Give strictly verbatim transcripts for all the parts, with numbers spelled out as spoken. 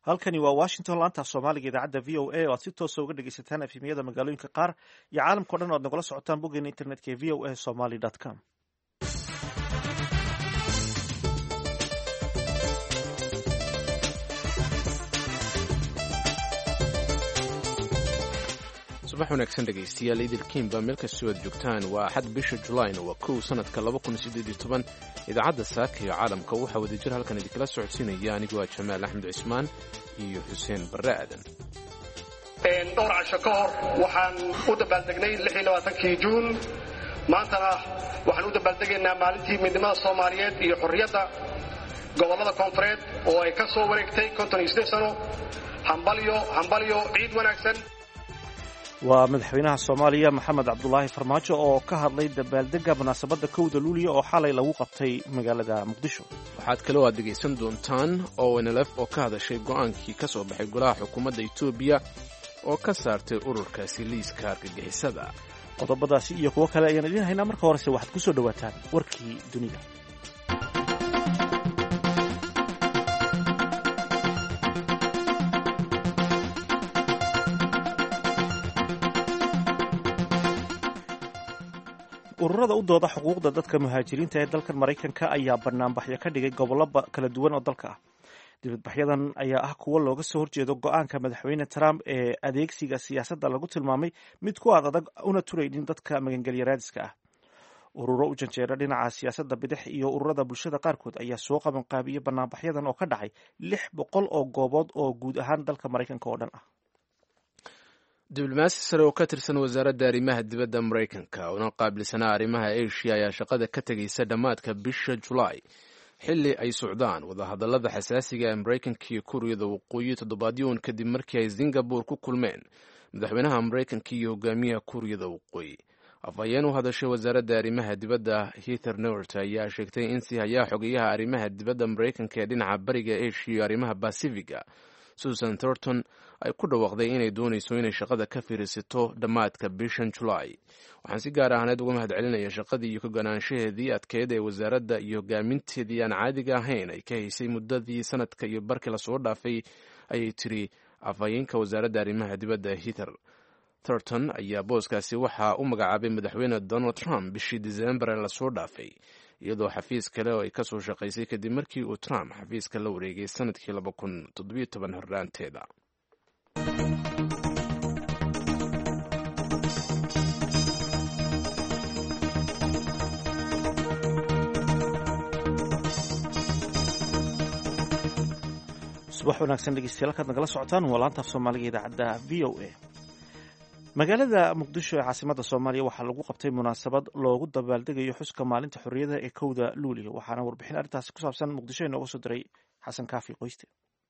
halkani waa washington laanta soomaaliga idaacadda v o a oo aad si toosa uga dhegeysataan efemiyada magaalooyinka qaar iyo caalamkao dhan o ad nagala socotaan boggeena internetka ee v o a somaly com. subax wanaagsan dhegaystayaal idilkiinba meel kastoo aad joogtaan waa axad bisha julaayna waa kow sanadka laba kun siddeed iyo toban idaacadda saaka iyo caalamka waxaa wadajir halkan idinkala socodsiinaya anigoo ah jamaal axmed cismaan iyo xuseen barre aadan. dhowr casho ka hor waxaan u dabaaldegnay lix iyo labaatankii juun maantana waxaan u dabaaldegaynaa maalintii midnimada soomaaliyeed iyo xorriyadda gobollada koonfureed oo ay ka soo wareegtay konton iyo siddeed sano. hambalyo hambalyo ciid wanaagsan. waa madaxweynaha soomaaliya maxamed cabdulaahi farmaajo oo ka hadlay dabaaldega munaasabadda kowda luuliya oo xalay lagu qabtay magaalada muqdisho. waxaad kaloo aad dhegaysan doontaan o n l f oo ka hadashay go'aankii ka soo baxay golaha xukuumadda etoobiya oo ka saartay ururkaasi liiska argagixisada. qodobadaasi iyo kuwo kale ayaan idiin haynaa. marka horese waxaad ku soo dhowaataan warkii dunida. ururada u dooda xuquuqda dadka muhaajiriinta ee dalkan maraykanka ayaa banaanbaxyo ka dhigay gobollo kala duwan oo dalka ah. dibadbaxyadan ayaa ah kuwo looga soo horjeedo go-aanka madaxweyne trump ee adeegsiga siyaasadda lagu tilmaamay mid ku aad adag una turaynin dadka magangelya-raadiska ah. ururo u janjeera dhinaca siyaasadda bidix iyo ururada bulshada qaarkood ayaa soo qabanqaabiyey banaanbaxyadan oo ka dhacay lix boqol oo goobood oo guud ahaan dalka maraykanka oo dhan ah. diblomaasi sare oo ka tirsan wasaaradda arrimaha dibadda maraykanka una qaabilsanaa arrimaha asia ayaa shaqada ka tegaysa dhammaadka bisha julaay xilli ay socdaan wadahadallada xasaasiga ee maraykanka iyo kuuriyada waqooyi toddobaadyoon kadib markii ay singabore ku kulmeen madaxweynaha maraykanka iyo hogaamiyaha kuuriyada waqooyi. afhayeen u hadashay wasaaradda arrimaha dibadda heather nauert ayaa sheegtay in si hayaa xogeyaha arrimaha dibadda maraykanka ee dhinaca bariga asia iyo arrimaha basifiga susan thornton ay ku dhawaaqday inay doonayso inay shaqada ka fiirsato dhammaadka bishan julaay. waxaan si gaar ahaaneed uga mahad celinaya shaqadii iyo kaganaanshaheedii adkeed ee wasaaradda iyo hogaaminteedii aan caadiga ahayn ay ka haysay muddadii sanadka iyo barkii lasoo dhaafay, ayay tiri afhayeenka wasaaradda arrimaha dibadda heather. thornton ayaa booskaasi waxaa u magacaabay madaxweyne donald trump bishii diseembar ee lasoo dhaafay, iyadoo xafiis kale oo ay ka soo shaqaysay kadib markii uu trump xafiiska la wareegay sanadkii laba kun toddobiyo toban horraanteeda. subax wanaagsan dhegeystayaal halkaad nagala socotaan waa laanta af soomaaliga idaacadda v o a. magaalada muqdisho ee caasimadda soomaaliya waxaa lagu qabtay munaasabad loogu dabaaldegayo xuska maalinta xorriyadda ee kowda luuliya. waxaana warbixin arrintaasi ku saabsan muqdisho inooga soo diray xasan kaafi qoyste.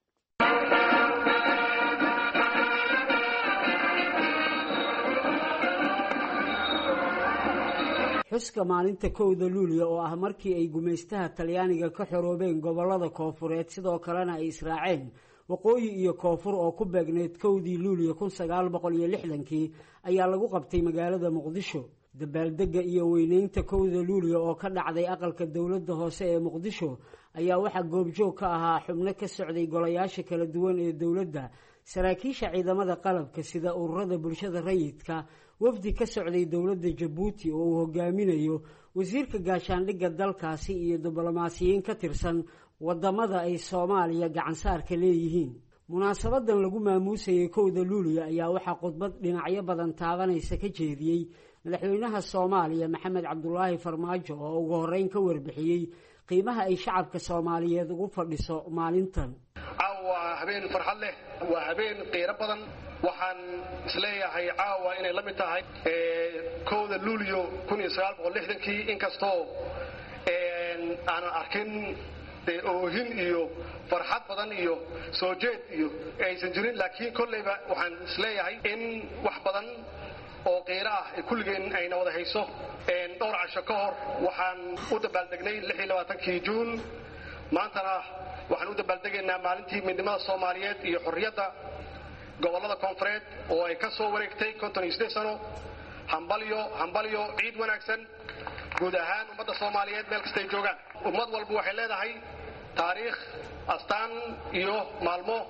xuska maalinta kowda luuliya oo ah markii ay gumaystaha talyaaniga ka xoroobeen gobollada koonfureed sidoo kalena ay israaceen waqooyi iyo koonfur oo ku beegneyd kowdii luuliya kun sagaal boqol iyo lixdankii ayaa lagu qabtay magaalada muqdisho. dabaaldega iyo weyneynta kowda luuliya oo ka dhacday aqalka dowladda hoose ee muqdisho ayaa waxaa goobjoog ka ahaa xubno ka socday golayaasha kala duwan ee dowladda, saraakiisha ciidamada qalabka sida ururada bulshada rayidka, wafdi ka socday dowladda jabuuti oo uu hogaaminayo wasiirka gaashaandhigga dalkaasi iyo diblomaasiyiin ka tirsan wadamada ay Soomaaliya gacansaarka leeyihiin. munaasabadan lagu maamuusayay kowda luuliya ayaa waxaa khudbad dhinacyo badan taabanaysa ka jeediyey madaxweynaha Soomaaliya maxamed cabdulaahi farmaajo oo ugu horeyn ka warbixiyey qiimaha ay shacabka Soomaaliyeed ugu fadhiso maalintan. waa habeen farxad leh, waa habeen qiiro badan. waxaan isleeyahay caawa inay la mid tahay kowda luuliyo kun iyo sagaal boqol lixdankii inkastoo aanan arkin oohin iyo farxad badan iyo soo jeed iyo aysan jirin, laakiin kolleyba waxaan isleeyahay in wax badan oo qiiro ah kulligeen ayna wada hayso. dhowr casho ka hor waxaan u dabaaldegnay lix iyo labaatankii juun maantana waxaan u dabaaldegaynaa maalintii midnimada soomaaliyeed iyo xorriyadda gobollada koonfureed oo ay ka soo wareegtay konton iyo siddeed sano. hambalyo hambalyo ciid wanaagsan guud ahaan ummadda Soomaaliyeed meel kasta ay joogaan. ummad walba waxay leedahay taariikh, astaan iyo maalmo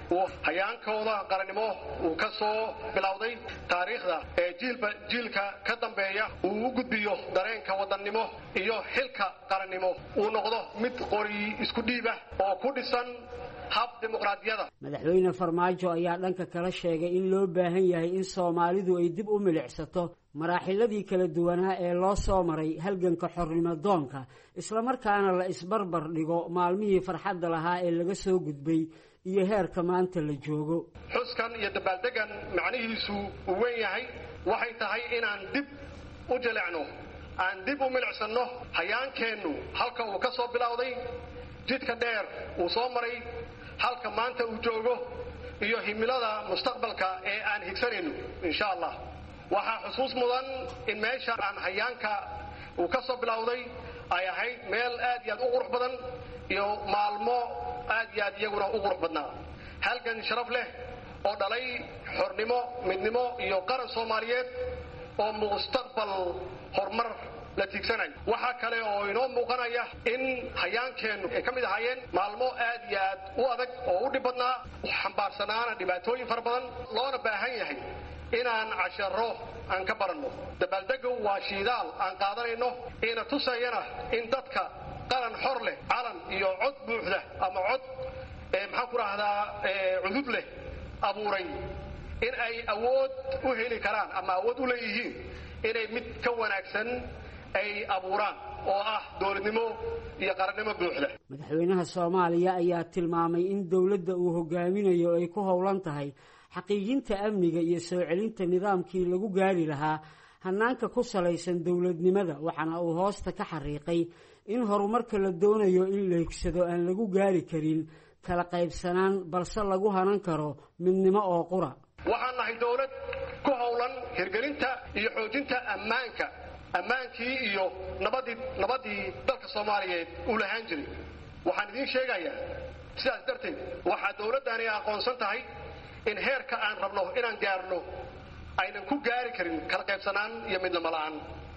uu hayaankooda qarannimo uu ka soo bilowday taariikhda ee jiilba jiilka ka dambeeya uu u gudbiyo dareenka wadannimo iyo xilka qarannimo uu noqdo mid qori isku dhiib ah oo ku dhisan hab dimuqraadiyada. madaxweyne farmaajo ayaa dhanka kala sheegay in loo baahan yahay in Soomaalidu ay dib u milicsato maraaxiladii kala duwanaa ee loo soo maray halganka xornimo doonka isla markaana la isbarbar dhigo maalmihii farxadda lahaa ee laga soo gudbay iyo heerka maanta la joogo. xuskan iyo dabaaldegan macnihiisu uu weyn yahay waxay tahay inaan dib u jilicno aan dib u milicsano hayaankeennu halka uu ka soo bilowday jidka dheer uu soo maray halka maanta uu joogo iyo himilada mustaqbalka ee aan higsanayno insha Allah. waxaa xusuus mudan in meesha aan hayaanka uu ka soo bilowday ay ahayd meel aad iyo aad u qurux badan iyo maalmo aad iyo aad iyaguna u qurux badnaa halgan sharaf leh oo dhalay xornimo midnimo iyo qaran Soomaaliyeed oo mustaqbal horumar la tiigsanay. waxaa kale oo inoo muuqanaya in hayaankeennu ay ka mid ahaayeen maalmo aad iyo aad u adag oo u dhib badnaa xambaarsanaana dhibaatooyin fara badan loona baahan yahay inaan casharo aan ka baranno. dabaaldegu waa shiidaal aan qaadanayno ina tusayana in dadka qaran xor leh calan iyo cod buuxda ama cod maxaan ku rahdaa cudud leh abuuray in ay awood u heli karaan ama awood u leeyihiin inay mid ka wanaagsan ay abuuraan oo ah dowladnimo iyo qarannimo buuxda. madaxweynaha Soomaaliya ayaa tilmaamay in dawladda uu hogaaminayo ay ku howlan tahay xaqiijinta amniga iyo soo celinta nidaamkii lagu gaari lahaa hanaanka ku salaysan dawladnimada waxaana uu hoosta ka xariiqay in horumarka la doonayo in la higsado aan lagu gaari karin kala qaybsanaan balse lagu hanan karo midnimo oo qura. waxaan nahay dawlad ku howlan hirgelinta iyo xoojinta ammaanka ammaankii iyo nabadii nabadii dalka Soomaaliyeed u lahaan jiray. waxaan idin sheegayaa sidaas darteed waxaa dawladdaani aqoonsan tahay in heerka aan rabno inaan gaarno aynan ku gaari karin kala qaybsanaan iyo midnimo la'aan.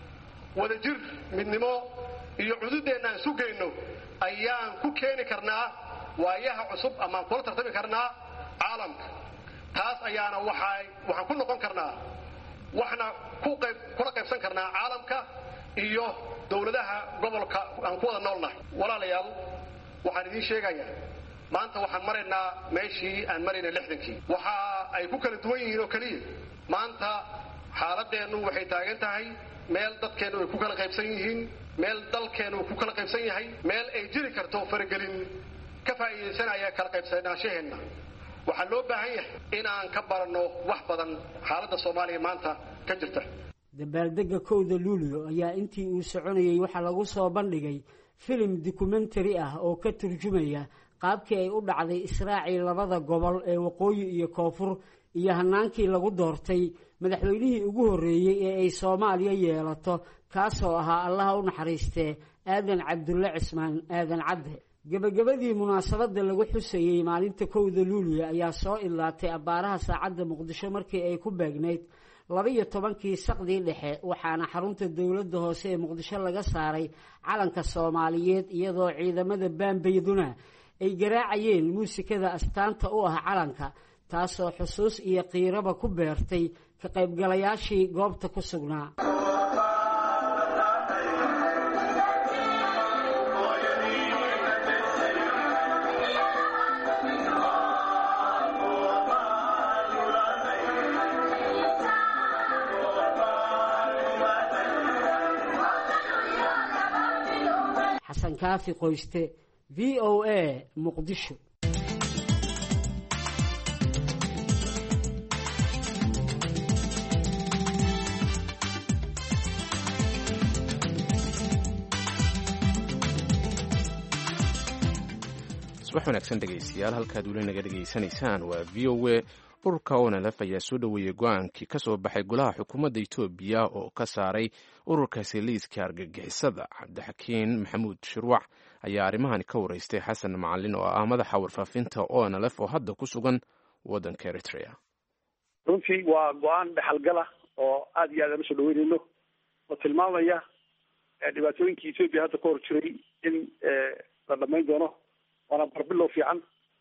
wadajir midnimo iyo cududeenna sugayno ayaan ku keeni karnaa waayaha cusub ama kula tartami karnaa caalamka. taas ayaana waxay waxaan ku noqon karnaa waxna ku qayb kula qaybsan karnaa caalamka iyo dawladaha gobolka aan ku wada noolnahay. walaalayaal waxaan idin sheegayaa maanta waxaan maraynaa meeshii aan maraynay lixdankii. waxa ay ku kala duwan yihiin oo kaliya maanta xaaladeennu waxay taagan tahay meel dadkeennu ay ku kala qaybsan yihiin meel dalkeennu ku kala qaybsan yahay meel ay jiri karto faragelin ka faa'iideysanaya kala qaybsanaanshaheena. waxaa loo baahan yahay inaan ka baranno wax badan xaaladda Soomaaliya maanta ka jirta. dabaaldega kowda luulyo ayaa intii uu soconayay waxaa lagu soo bandhigay filim documentary ah oo ka turjumaya qaabkii ay u dhacday israacii labada gobol ee waqooyi iyo koonfur iyo hanaankii lagu doortay madaxweynihii ugu horreeyay ee ay Soomaaliya yeelato kaasoo ahaa allaha u naxariistee aadan cabdulle cismaan aadan cadde. gabagabadii munaasabada lagu xusayay maalinta kowda luulyo ayaa soo ilaatay abaaraha saacadda Muqdisho markii ay ku beegnayd laba iyo tobankii saqdii dhexe waxaana xarunta dawladda hoose ee Muqdisho laga saaray calanka Soomaaliyeed iyadoo ciidamada baanbayduna ay garaacayeen muusikada astaanta u ah calanka taasoo xusuus iyo qiiraba ku beertay ka qaybgalayaashii goobta ku sugnaa. xasan kaafi qoyste V O A Muqdisho. subax wanaagsan dhegaystayaal halkaad weli naga dhegaysanaysaan waa V O A. ururka O N L F ayaa soo dhoweeyey go-aankii ka soo baxay golaha xukuumadda Itoobiya oo ka saaray ururkaasi liiska argagixisada. cabdixakiin maxamuud shirwac ayaa arrimahani ka waraystay xasan macalin oo ah madaxa warfaafinta O N L F oo hadda ku sugan waddanka Eritrea. runtii waa go-aan dhexalgala oo aada iyo aad aan usoo dhaweynayno oo tilmaamaya dhibaatooyinkii Itoobiya hadda ka hor jiray in la dhamayn doono waana barbilow fiican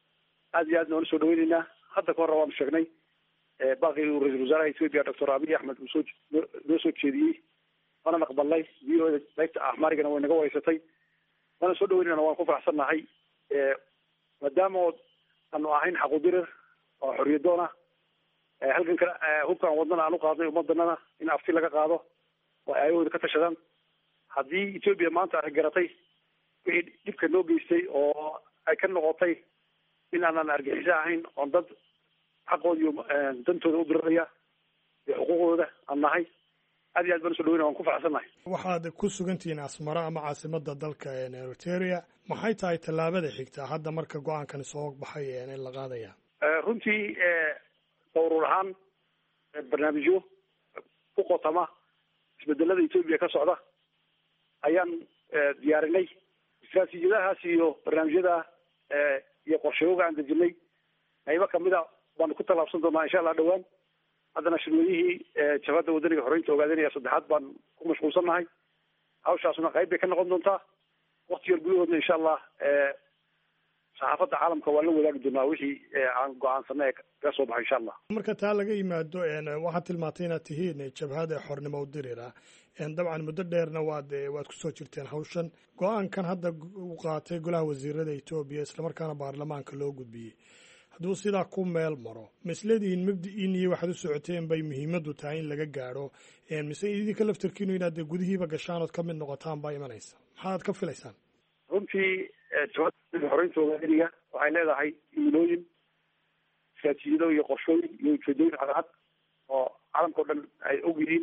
aad iyo aad noona soo dhaweyneynaa. hadda ka hor waanu sheegnay baaqii uu ra-iisul wasaaraha ethiopia doctor abiy axmed uu soo noo soo jeediyey waana aqbalnay. v o da qaybta axmaarigana way naga wareysatay waana soo dhaweynayna waan ku faraxsannahay maadaama aanu ahayn xaqudirir oo xorriyadoon ah halkan kale hubkaan wadnana aan u qaadnay ummadanana in afti laga qaado oo ay ayahooda ka tashadaan. haddii ethiopia maanta ay garatay wixii dhibka noo geystay oo ay ka noqotay in aanan argaxiso ahayn oon dad xaqooda iyo dantooda u diriraya iyo xuquuqdooda aan nahay, aad iyo aad baan usoo dhaweyna waan ku faraxsannahay. waxaad ku sugantihiin asmara ama caasimada dalka eritrea, maxay tahay tallaabada xigtaa hadda marka go-aankani soo baxay in la qaadaya? runtii urur ahaan barnaamijyo ku qotama isbedelada ethiopia ka socda ayaan diyaarinay. istraatiijiyadahaas iyo barnaamijyada iyo qorshayooga aan dejinay qaybo kamida waanu ku tallaabsan doonaa insha allah dhawaan. haddana shirweynihii jabhadda wadaniga xoreynta ogaadanaya saddexaad baan ku mashquulsannahay. hawshaasna qayb bay ka noqon doontaa. wakti yar gudahoodna insha allah saxaafadda caalamka waan la wadaagi doonaa wixii aan go-aansanay kaga soo baxo insha allah. marka taa laga yimaado waxaad tilmaantay inaad tihiin jabhada xornimo udirira, dabcan muddo dheerna waad waad kusoo jirteen hawshan. go-aankan hadda u qaatay golaha wasiirada etoobiya islamarkaana baarlamaanka loo gudbiyey, hadduu sidaa ku meel maro ma isleedihiin mabdi-iin iyo waxaad u socoteen bay muhiimadu tahay in laga gaadho, mise idinka laftarkiinu inaad gudihiiba gashaan ood ka mid noqotaan baa imanaysa? maxaad ka filaysaan? runtii jabhadda xoreynta ogaadaniga waxay leedahay imilooyin, istraatiijiyado iyo qorshooyin iyo ujeedooyin cadcad oo caalamka o dhan ay og yihiin.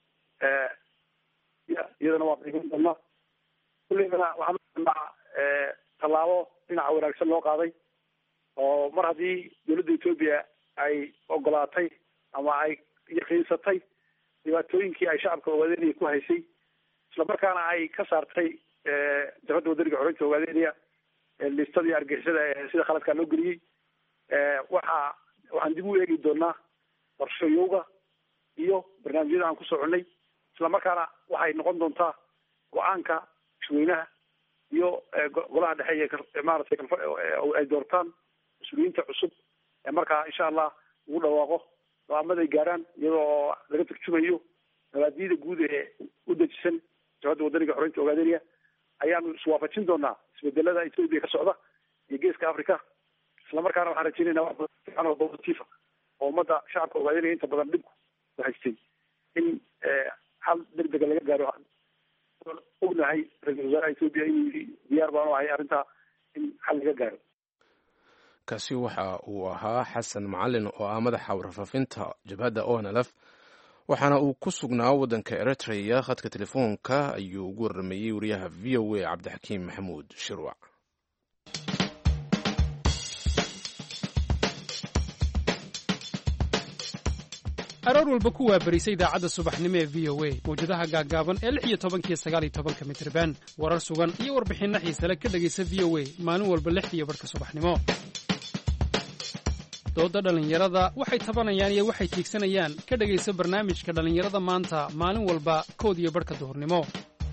iyadana waa qiimin doonaa. kulleygana waxaan uaa tallaabo dhinaca wanaagsan loo qaaday oo mar haddii dawladda ethiopia ay ogolaatay ama ay yaqiinsatay dhibaatooyinkii ay shacabka ogaadaniya ku haysay, islamarkaana ay ka saartay jabhadda wadaniga xoreynta ogaadaniya listadii argixisada sida khaladkaa loo geliyey. waxa waxaan dib u eegi doonaa qorshayowga iyo barnaamijyada aan ku soconay, islamarkaana waxay noqon doontaa go-aanka mashweynaha iyo golaha dhexe iyo maaragtay ay doortaan mas-uuliyiinta cusub ee markaa insha allah ugu dhawaaqo go-aamaday gaaraan iyadoo laga turjumayo mabaadida guud ee u dejisan jabhadda wadaniga xoreynta ogaadaniya. ayaanu iswaafajin doonaa isbedelada ethiopia ka socda iyo geeska africa, islamarkaana waxaan rajeynayna wax fiican oo positifa oo ummadda shacabka ogaadaniya inta badan dhibku ku haystay in xal degdega laga gaaro. ognahay ra-iisul wasaaraha ethiopia inuu yidhi diyaar baanu ahay arrintaa in xal laga gaaro. kaasi waxa uu ahaa xasan macalin oo ah madaxa warfaafinta jabhadda o n l f, waxaana uu ku sugnaa waddanka eritrea. khadka telefoonka ayuu ugu waramayey wariyaha v o a cabdixakiim maxamuud shirwac. aroor walba ku waabarisa idaacadda subaxnimo ee v o a mawjadaha gaaggaaban ee lix iyo tobankiyo sagaal iyo tobanka mitirban, warar sugan iyo warbixinno xiisale ka dhegaysa v o a maalin walba lix iyo barhka subaxnimo. doodda dhallinyarada waxay tabanayaan iyo waxay tiigsanayaan ka dhegaysa barnaamijka dhallinyarada maanta maalin walba kood iyo barhka duhurnimo.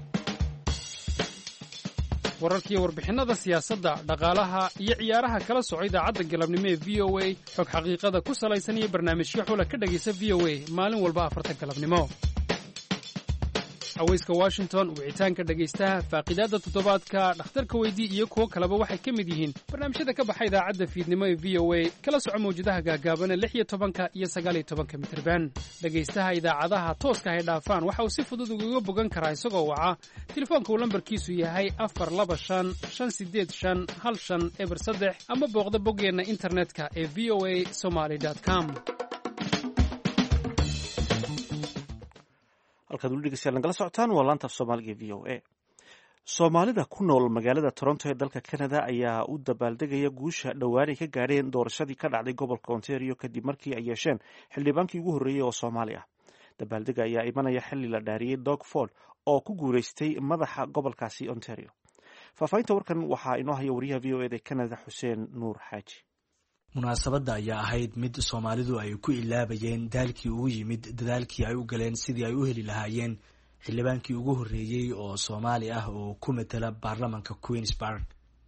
wararkiiyo warbixinnada siyaasadda, dhaqaalaha iyo ciyaaraha kala soco idaacadda galabnimo ee v o a, xog xaqiiqada ku salaysan iyo barnaamijyo xula ka dhegaysa v o a maalin walba afarta galabnimo. haweyska washington, wicitaanka dhegaystaha, faaqidaadda toddobaadka, dhakhtarka weydii iyo kuwo kaleba waxay ka mid yihiin barnaamijyada ka baxa idaacadda fiidnimo ee v o a. kala soco mawjadaha gaagaaban ee lix iyo tobanka iyo sagaal iyo tobanka mitirban. dhegaystaha idaacadaha tooska hay dhaafaan waxa uu si fudud ugaga bogan karaa isagoo waca telefoonka uu lambarkiisu yahay afar laba shan shan sideed shan hal shan eber saddex ama booqda boggeenna internetka ee v o a somaly dot com. halkaad weli dhegeystayaal nagala socotaan waa laanta af soomaaliga v o a. soomaalida ku nool magaalada toronto ee dalka canada ayaa u dabaaldegaya guusha dhowaan ay ka gaadheen doorashadii ka dhacday gobolka ontario kadib markii ay yeesheen xildhibaankii ugu horreeyey oo soomaali ah. dabaaldega ayaa imanaya xilli la dhaariyey dog ford oo ku guuleystay madaxa gobolkaasi ontario. faahfaahinta warkan waxaa inoo haya wariyaha v o eda canada xuseen nuur xaaji. munaasabadda ayaa ahayd mid soomaalidu ay ku ilaabayeen daalkii ugu yimid dadaalkii ay u galeen sidii ay u heli lahaayeen xildhibaankii ugu horreeyey oo soomaali ah oo ku matala baarlamanka queensburg.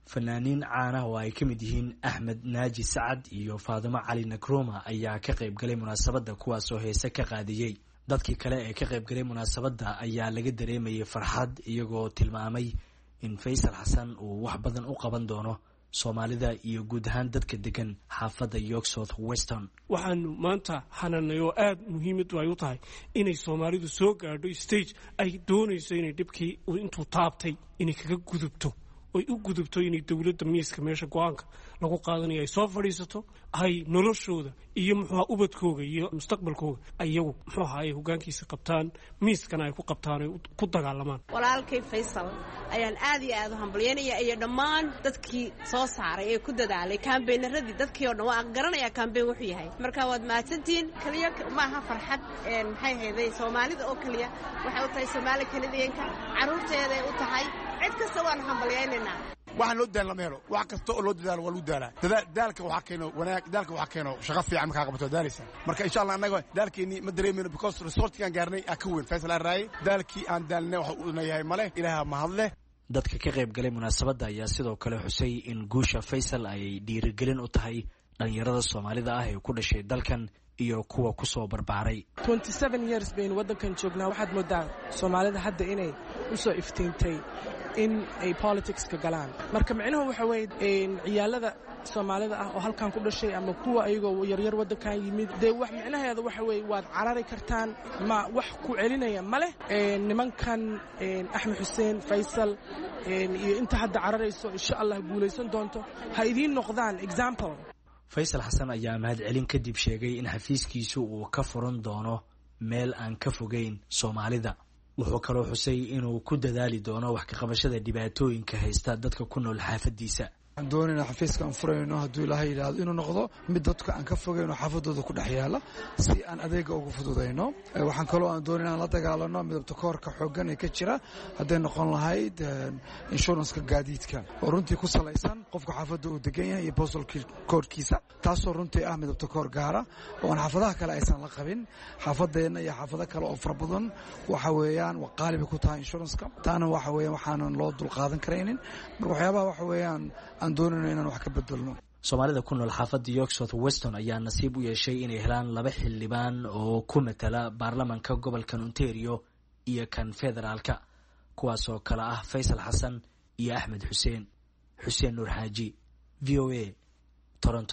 fanaaniin caan ah oo ay ka mid yihiin axmed naaji sacad iyo faadimo cali nakroma ayaa ka qayb galay munaasabadda kuwaasoo heese ka qaadiyey. dadkii kale ee ka qayb galay munaasabadda ayaa laga dareemayay farxad iyagoo tilmaamay in faysal xasan uu wax badan u qaban doono soomaalida iyo guud ahaan dadka degan xaafadda york south weston. waxaanu maanta hananay oo aada muhiimadu ay u tahay inay soomaalidu soo gaadho stage ay doonayso inay dhibkii intuu taabtay inay kaga gudubto oy u gudubto inay dowladda miiska meesha go-aanka lagu qaadanayo ay soo fadhiisato ay noloshooda iyo muxuuha ubadkooga iyo mustaqbalkooga iyagu muxuu ahaa ay hogaankiisa qabtaan miiskana ay ku qabtaan ay ku dagaalamaan. walaalkay faysal ayaan aad iyo aad u hambalyeynaya iyo dhammaan dadkii soo saaray ee ku dadaalay kaambeynaradii dadkii oo dhan waa garanaya kaambeyn wuxuu yahay. marka waad mahadsantihiin. kaliya maaha farxad maxay hayday soomaalida oo kaliya waxay u tahay soomaali kanadiyanka caruurteeday u tahay cid kasta waan hambalyeynayna. waxaan loo daalna meelo wax kasta oo loo dadaalo waa lagu daalaa daalka waxaa keeno wanaag daalka waxaa keeno shaqo fiican markaa qabato daalaysa. marka insha allah annaga daalkeennii ma dareemayno because resortkaan gaarnay aa ka weyn faysal aan raayay daalkii aan daalnay waxa uuna yahay male ilaaha mahadleh. dadka ka qayb galay munaasabadda ayaa sidoo kale xusay in guusha faysal ay dhiirigelin u tahay dhalinyarada soomaalida ah ee ku dhashay dalkan iyo kuwa ku soo barbaaray. twenty seven years baynu waddankan joognaa. waxaad moodaa soomaalida hadda inay u soo iftiintay in ay politicska galaan. marka micnuhu waxa weeye ciyaalada soomaalida ah oo halkan ku dhashay ama kuwa ayagoo yaryar waddankan yimid dee wax micnaheeda waxa weeye waad carari kartaan ma wax ku celinaya ma leh. nimankan axmed xuseen faysal iyo inta hadda cararayso insha allah guulaysan doonto ha idiin noqdaan example. faysal xasan ayaa mahadcelin kadib sheegay in xafiiskiisu uu ka furan doono meel aan ka fogeyn soomaalida. wuxuu kaloo xusay inuu ku dadaali doono wax ka qabashada dhibaatooyinka haysta dadka ku nool xaafadiisa. waxaan doonayna xafiiska aan furayno hadduu ilaahay yidhaahdo inuu noqdo mid dadka aan ka fogayno xaafadooda ku dhex yaala si aan adeega ugu fududayno. waxaan kaloo aan doonayna aan la dagaalano midabta koorka xooggan ee ka jira hadday noqon lahayd inshuranska gaadiidka oo runtii ku salaysan qofka xaafadda uu degan yahay iyo postal koorkiisa taasoo runtii ah midabta koor gaara oo aan xaafadaha kale aysan la qabin. xaafadeenna iyo xaafado kale oo fara badan waxa weeyaan waa qaaliba ku tahay inshuranska taana waxa weeyaan waxaanan loo dulqaadan karaynin. marka waxyaabaha waxa weeyaan aan doonayno inaan wax ka bedelno. soomaalida ku nool xaafadda york south weston ayaa nasiib u yeeshay inay helaan laba xildhibaan oo ku matala baarlamanka gobolkan ontario iyo kan federaalka kuwaasoo kale ah faysal xasan iyo axmed xuseen. xuseen nuur xaaji v o a toronto.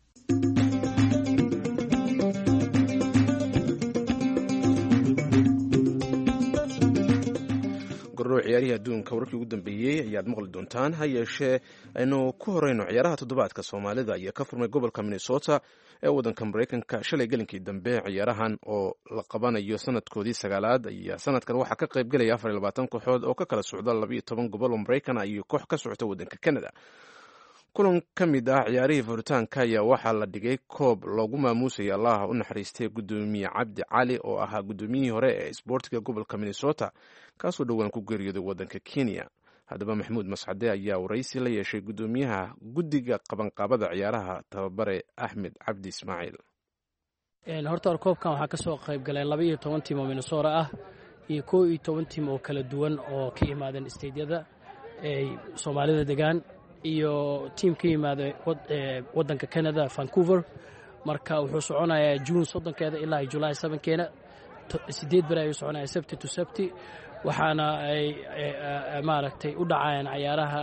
ciyaarihii adduunka wararkii ugu dambeeyey ayaad maqli doontaan. ha yeeshee aynu ku horeyno ciyaaraha toddobaadka soomaalida ayaa ka furmay gobolka minnesota ee waddanka maraykanka shalay gelinkii dambe. ciyaarahan oo la qabanayo sanadkoodii sagaalaad ayaa sanadkan waxaa ka qayb gelaya afar iyo labaatan kooxood oo ka kala socda labaiyo toban gobol oo maraykan ah iyo koox ka socota waddanka canada. kulan ka mid ah ciyaarihii furitaanka ayaa waxaa la dhigay koob loogu maamuusaya allaha u naxariistay guddoomiye cabdi cali oo ahaa guddoomiyihii hore ee isboortiga gobolka minnesota kaasoo dhowaan ku geeriyooday waddanka kenya. haddaba maxamuud mascade ayaa waraysi la yeeshay guddoomiyaha guddiga qabanqaabada ciyaaraha tababare axmed cabdi ismaaciil. horta or koobkan waxaa ka soo qayb galay laba iyo toban tiim oo minnesota ah iyo koo iyo toban tiim oo kala duwan oo ka yimaadeen steydyada ay soomaalida degaan iyo tiim ka yimaada waddanka canada vancouver. marka wuxuu soconayaa juun soddonkeeda ilaa julaay sabankeena sideed beri ayuu soconaya sabti to sabti waxaana ay maaragtay u dhacayaan cayaaraha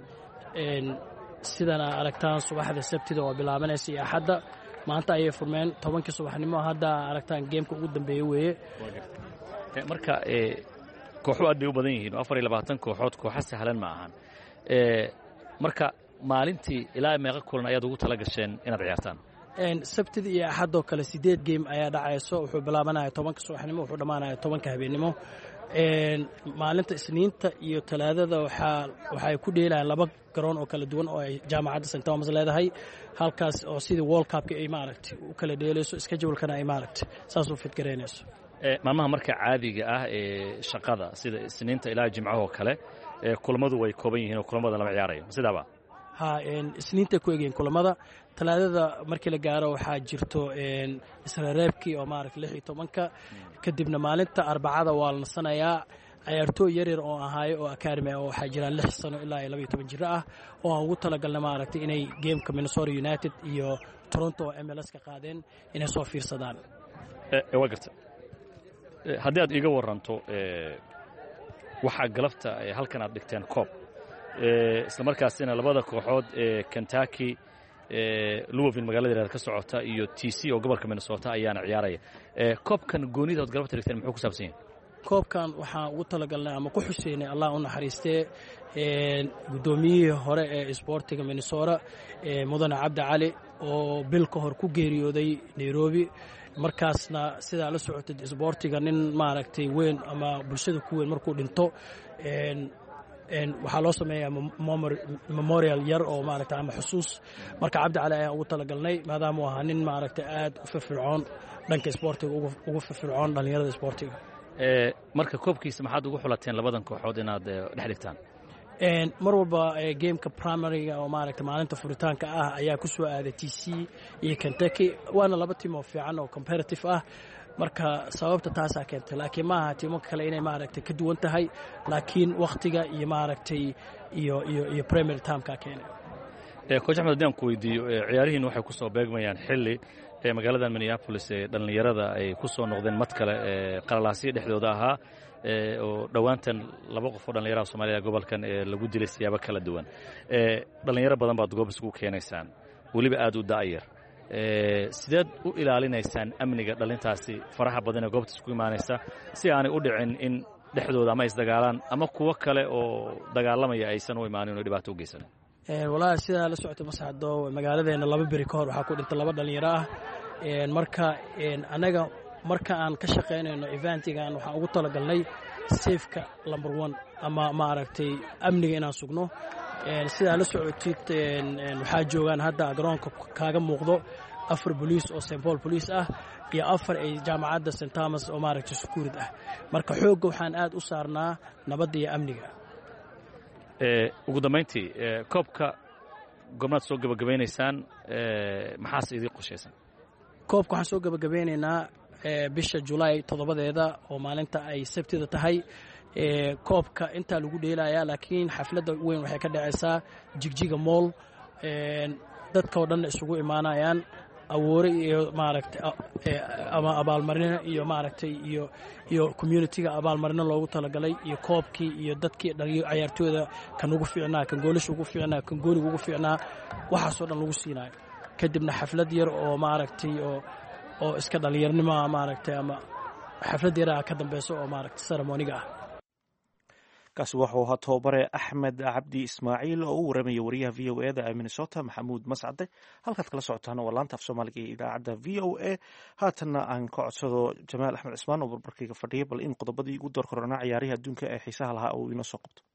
sidana aragtaan subaxda sabtida oo bilaabanaysa iyo axadda. maanta ayay furmeen tobankii subaxnimo hadda aragtaan geemka ugu dambeeye weeye. marka kooxu aad bay u badan yihiin afar iyo labaatan kooxood kooxa sahlan ma ahan. marka maalintii ilaa meeqa kulan ayaad ugu tala gasheen inaad ciyaartaan? sabtida iyo axadoo kale sideed geem ayaa dhacayso. wuxuu bilaabanaya tobanka subaxnimo wuxuu dhammaanaya tobanka habeennimo. maalinta isniinta iyo talaadada waxay ku dheelayaan laba garoon oo kala duwan oo ay jaamacadda st thomas leedahay halkaas oo sidii world cupka ay maaragtay u kala dheelayso iskajawalkana ay maaragtay saas u fidgaraynayso. maalmaha marka caadiga ah ee shaqada sida isniinta ilaa jimcahoo kale kulamadu way kooban yihiin oo kulamada lama ciyaarayo sidaaba? ha isniinta ku egeen kulamada. talaadada markii la gaaro waxaa jirto isreereebkii oo maaragta lix iyo tobanka kadibna maalinta arbacada waa la nasanayaa cayaartooy yaryar oo ahaayo oo academy oo waxaa jiraan lix sano ilaa iyo laba iyo toban jiro ah oo aan ugu talagalna maaragtay inay gameka Minnesota United iyo Toronto oo M L S ka qaadeen inay soo fiirsadaan. ee waa garta haddii aad iiga waranto waxaa galabta halkan aad dhigteen koob isla markaasina labada kooxood ee Kentucky ee Louisville magaalada ka socota iyo T C oo gobolka Minnesota ayaana ciyaaraya ee koobkan goonida oo galabta dhigteen muxuu ku saabsan yahay koobkan waxaan ugu talagalnay ama ku xuseynay Allah u naxariistee ee gudoomiyihii hore ee sportiga Minnesota ee Mudane Cabdi Cali oo bil ka hor ku geeriyooday Nairobi markaasna sidaa la socotay sportiga nin maaragtay weyn ama bulshada ku weyn markuu dhinto een een waxaa loo sameeyaa memorial yar oo maaragtay ama xusuus marka Cabdi Cali ayaan ugu talagalnay maadaama uu ahaa nin maaragtay aad u firfircoon dhanka sportiga ugu firfircoon dhalinyarada sportiga ee marka koobkiisa maxaad ugu xulateen labadan kooxood inaad dhex dhigtaan een mar walba gameka primary oo maaragtay maalinta furitaanka ah ayaa ku soo aaday T C iyo Kentucky waana laba team oo fiican oo competitive ah marka sababta taas ah keentay laakiin ma aha tiimo kale inay maaragtay ka duwan tahay laakiin waqtiga iyo maaragtay iyo iyo iyo primary time ka keenay ee coach Ahmed Dian ku weydiiyo ciyaarihiin waxay ku soo beegmayaan xilli ee magaalada Minneapolis ee dhalinyarada ay ku soo noqdeen mad kale ee qalalaasyo dhexdooda ahaa ee oo dhawaantan laba qof oo dhalinyarada Soomaaliya gobolkan ee lagu dilay siyaabo kala duwan ee dhalinyaro badan baad goob isku keenaysaan waliba aad u daayir ee sideed u ilaalinaysaan amniga dhalintaasi faraha badan ee goobta isku imaanaysa si aanay u dhicin in dhexdooda ama isdagaalaan ama kuwa kale oo dagaalamaya aysan u imaanin oo dhibaato u geysan ee walaa sida la socotay masaxdo magaaladeena laba bari ka hor waxa ku dhintay laba dhalinyaro ah ee marka een anaga marka aan ka shaqeynayno eventigan waxa ugu talagalnay safeka number one ama maaragtay amniga inaan sugno ee sida la socotid een waxa joogan hadda garoonka kaaga muuqdo afar police oo Saint Paul police ah iyo afar ay jaamacadda Saint Thomas oo maaragtay security ah marka xoog waxaan aad u saarnaa nabadda iyo amniga ee ugu dambeyntii koobka goobnaad soo gabagabaynaysaan ee maxaas idin qoshaysan koobka waxaan soo gabagabeynaynaa ee bisha July toddobadeeda oo maalinta ay sabtida tahay ee koobka inta lagu dheelayaa laakiin xafladda weyn waxay ka dhacaysaa Jigjiga Mall ee dadka oo dhan isugu imaanayaan awoore iyo maaragtay ama abaalmarino iyo maaragtay iyo iyo community-ga abaalmarino loogu talagalay iyo koobkii iyo dadkii dhalinyarada ciyaartooyda kan ugu fiicnaa kan goolasha ugu fiicnaa kan gooliga ugu fiicnaa waxa soo dhan lagu siinayo kadibna xaflad yar oo maaragtay oo oo iska dhalinyarnimo maaragtay ama xaflad yar ka dambayso oo maaragtay ceremony-ga ah kaasi wuxuu ahaa tababare Axmed Cabdi Ismaaciil oo u waramaya wariyaha V O A da Minnesota Maxamuud Mascade halkaad kala socotaan waa laanta af Soomaaliga ee idaacadda V O A haatanna aan ka codsado Jamaal Axmed Cismaan oo barbarkayga fadhiya bal in qodobadii ugu door korona ciyaaraha adduunka ee xiisaha lahaa uu inoo soo qabto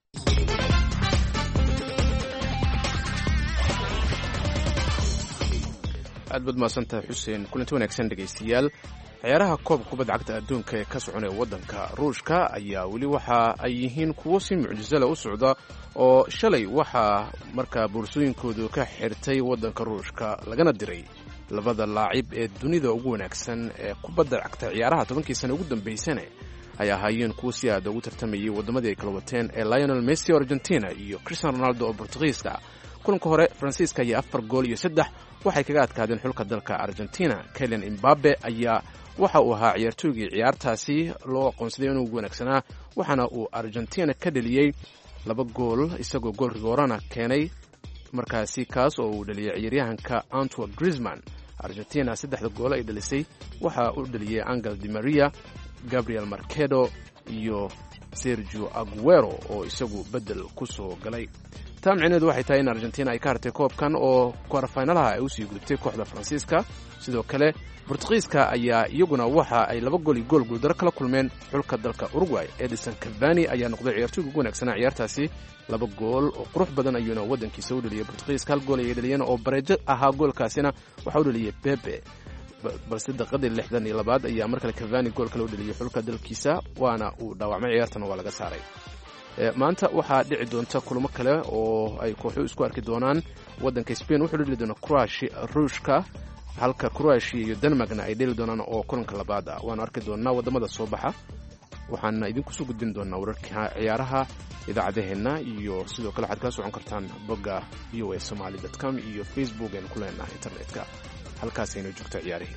aad baad mahadsantahay xuseen kulanti wanaagsan dhegaystayaal ciyaaraha koobka kubadda cagta adduunka ee ka soconaya waddanka ruushka ayaa weli waxa ay yihiin kuwo si mucjisale u socda oo shalay waxaa markaa boorsooyinkoodu ka xirtay waddanka ruushka lagana diray labada laacib ee dunida ugu wanaagsan ee kubadda cagta ciyaaraha tobankii sane ugu dambaysane ay ahaayeen kuwo si aada ugu tartamayay waddamadii ay kala wateen ee Lionel Messi oo Argentina iyo Cristiano Ronaldo oo Portugiiska kulanka hore Faransiiska ayaa afar gool iyo saddex waxay kaga adkaadeen xulka dalka Argentina. Kylian Mbappe ayaa waxa uu ahaa ciyaartoygii ciyaartaasi loo aqoonsaday inuu ugu wanaagsanaa waxaana uu Argentina ka dhaliyey laba gool isagoo gool rigoorana keenay markaasi kaas oo uu dhaliyay ciyaaryahanka Antoine Griezmann. Argentina saddexda gool ay dhalisay waxa uu dhaliyay Angel Di Maria, Gabriel Marquedo iyo Sergio Aguero oo isagu bedel ku soo galay. taa micnaheedu waxay tahay in Argentina ay ka hartay koobkan oo quarterfinalaha ay u sii gudubtay kooxda Faransiiska. sidoo kale Portugiiska ayaa iyaguna waxa ay laba gool iyo gool guuldaro kala kulmeen xulka dalka Uruguay. Edison Cavani ayaa noqday ciyaartoyga ugu wanaagsanaa ciyaartaasi, laba gool oo qurux badan ayuuna wadankiisa u dhaliyay. Portugiiska hal gool ay dhaliyeen oo bareejo ahaa, goolkaasina waxa u dhaliyay Pepe, balse daqiiqadii lixdan iyo labaad ayaa mar kale Cavani gool kale u dhaliyay xulka dalkiisa, waana uu dhaawacmay ciyaartana waa laga saaray. maanta waxaa dhici doonta kulamo kale oo ay kooxu isku arki doonaan. wadanka Spain wuxuu dheli doona Croatia Ruushka, halka Croatia iyo Denmarkna ay dheli doonaan oo kulanka labaad ah. waana arki doonaa wadamada soo baxa. waxaana idinku soo gudbin doonaa wararka ciyaaraha idaacadaheenna iyo sidoo kale waxaad kala socon kartaan bogga v o a somali dot com iyo facebook aynu ku leenahay internetka halkaasaynu joogto ciyaarihii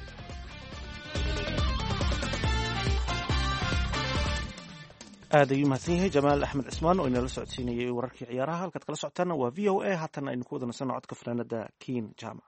aad ayuu mahadsan yahay jamaal axmed cismaan oo inala socodsiinayay wararkii ciyaaraha halkaad kala socotaana waa v o a haatan aynu ku wadanaysanno codka fanaanada kiin jaamac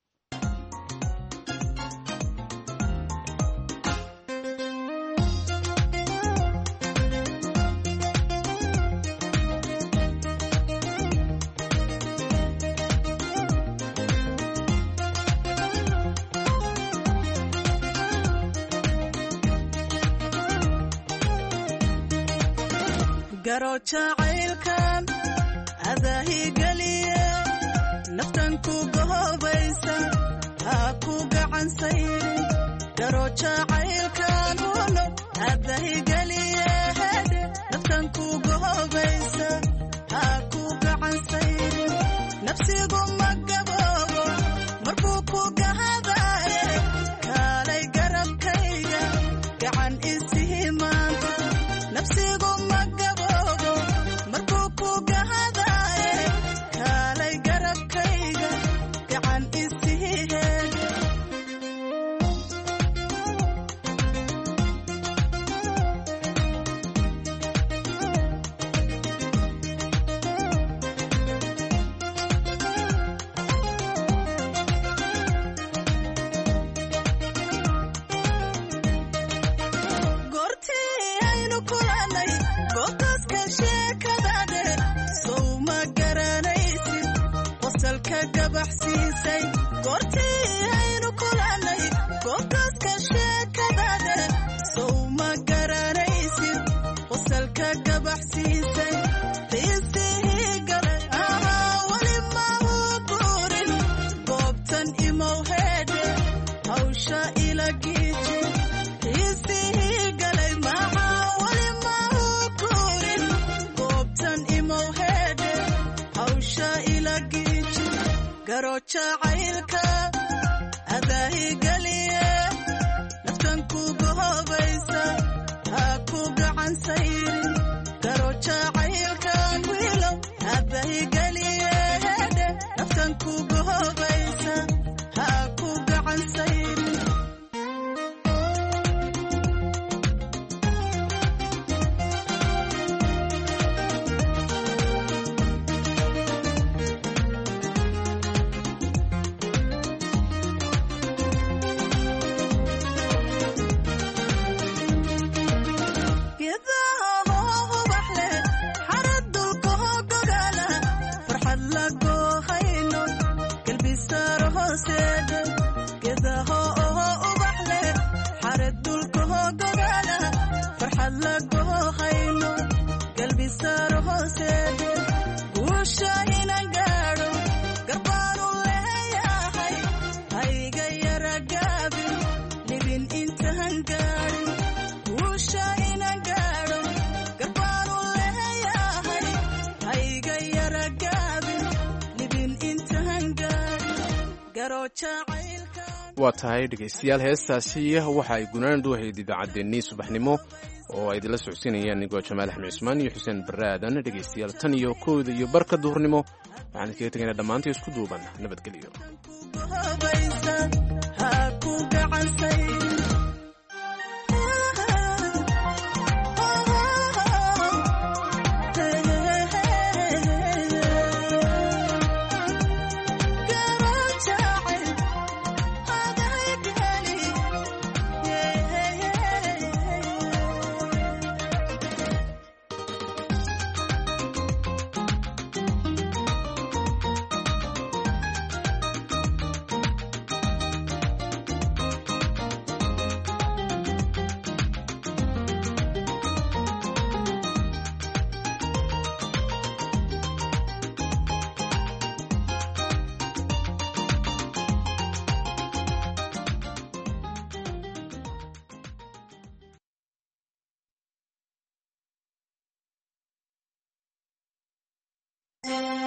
garo jacaylkan adahigeliye naftan ku gohobaysa ha ku gacan sayrin garo jacaylkan uno adahigeliye naftan ku gohobaysa ha ku gacan sayrin nafsigu ma gaboobo markuu ku gahadaye kaalay garabkayga gacan isihimaanta nafsigu ma jacaylka adahigeliye naftan ku gohobaysa ha ku gacan sayrin garo jacaylkan wiilow adahigeliye naftan ku gohobaysa ha ku gacan sayrin waa tahay dhegaystayaal heestaasi waxa ay gunaandu ahayd idaacaddeenii subaxnimo oo ay idinla socodsiinayaan nigoo jamaal axmed cismaan iyo xuseen barre aadan dhegaystayaal tan iyo kooda iyo barka duhurnimo waxaan idinkaga tegaynaa dhammaantii isku duuban nabadgelyo Thank you.